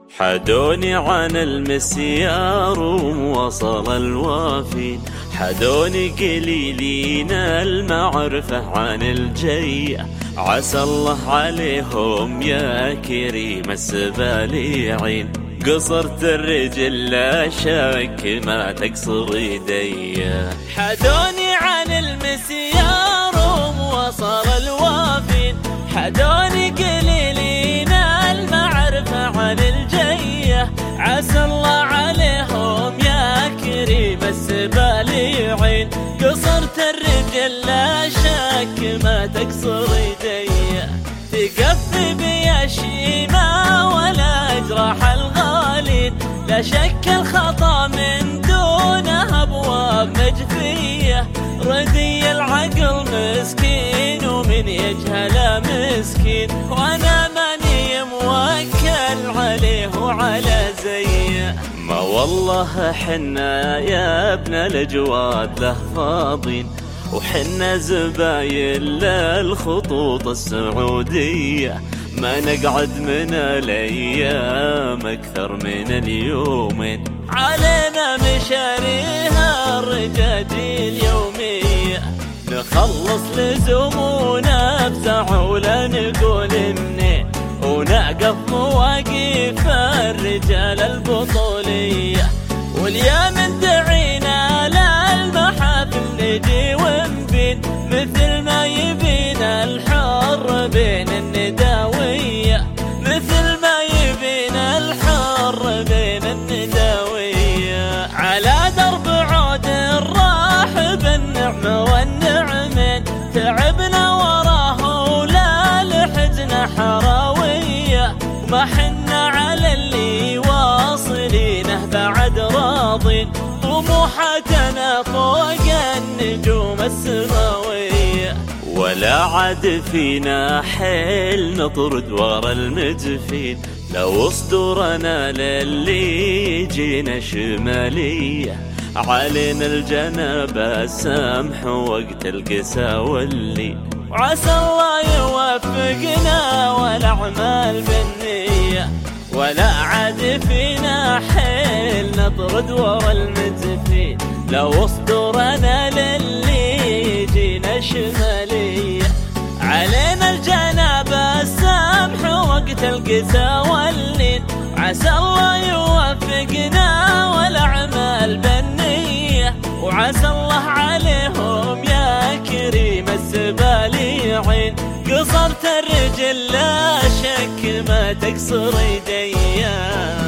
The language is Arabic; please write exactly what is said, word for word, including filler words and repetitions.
حدوني عن المسيار ووصل الوافين، حدوني قليلين المعرفة عن الجية، عسى الله عليهم يا كريم السباليعين. قصرت الرجل لا شك ما تقصر يدي، حدوني عن المسيار ووصل الوافين، حدوني قليلين المعرفة عن الجية، عسى الله عليهم يا كريم السباليعين. قصرت الرجل لا شك ما تقصر يدي، تقفي بيا شيما ولا اجرح الغالين، لا شك الخطا من دونه ابواب مجفيه، ردي العقل مسكين ومن يجهل مسكين، وانا ماني موكل عليه وعلى زيه. ما والله حنا يا ابن الجواد له فاضين، وحنا زباين للخطوط السعودية، ما نقعد من الأيام أكثر من اليومين، علينا مشاريها الرجاجيل يومية، نخلص لزمونا بساعة ولا نقول منين، ونعقف مواقف الرجال البطولية، واليوم ندعينا للمحافل نجي ونبين، مثل ما يبين الحر بين النداوية، مثل ما يبين الحر بين النداوية، على درب عود الراح بالنعمة والنعمين، تعبنا وراه ولا لحزن حراوية، ما حنا على اللي واصلينه بعد راضين، طموحاتنا فوق النجوم السماوية، ولا عاد فينا حيل نطرد ورا المجفين، لو اصدرنا للي جينا شمالية، علينا الجنابة السمح وقت القسا والليل، وعسى الله يوفقنا والأعمال بالنية، ولا عاد فينا حيل نطرد ورا المجفين، لو اصدرنا للي جينا شمالية، علينا الجنابة السمح وقت القسا والليل، عسى الله يوفقنا والأعمال بالنية، وعسى الله عليهم يا كريم السباليعين. قصرت الرجل لا شك ما تقصر يدي.